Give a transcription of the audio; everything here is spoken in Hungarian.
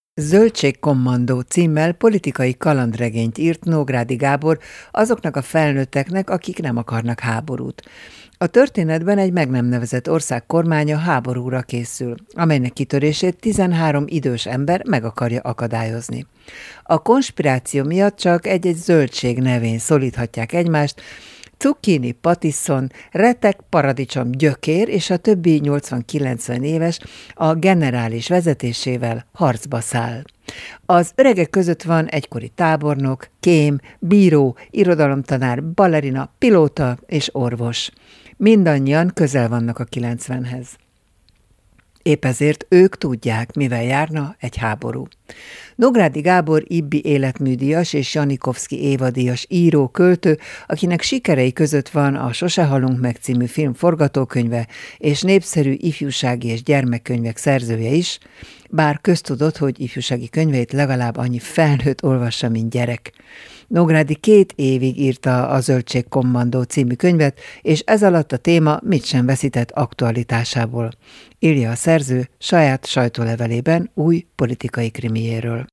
Zöldségkommandó címmel politikai kalandregényt írt Nógrádi Gábor azoknak a felnőtteknek, akik nem akarnak háborút. A történetben egy meg nem nevezett ország kormánya háborúra készül, amelynek kitörését 13 idős ember meg akarja akadályozni. A konspiráció miatt csak egy-egy zöldség nevén szólíthatják egymást: cukkini, patiszon, retek, paradicsom, gyökér és a többi 80-90 éves a generális vezetésével harcba száll. Az öregek között van egykori tábornok, kém, bíró, irodalomtanár, balerina, pilóta és orvos. Mindannyian közel vannak a 90-hez. Épp ezért ők tudják, mivel járna egy háború. Nógrádi Gábor Ibbi életműdíjas és Janikovszky Éva-díjas író-költő, akinek sikerei között van a Sose halunk meg című film forgatókönyve és népszerű ifjúsági és gyermekkönyvek szerzője is, bár köztudott, hogy ifjúsági könyveit legalább annyi felnőtt olvassa, mint gyerek. Nógrádi 2 évig írta a Zöldségkommandó című könyvet, és ez alatt a téma mit sem veszített aktualitásából. Írja a szerző saját sajtólevelében új politikai krimiéről.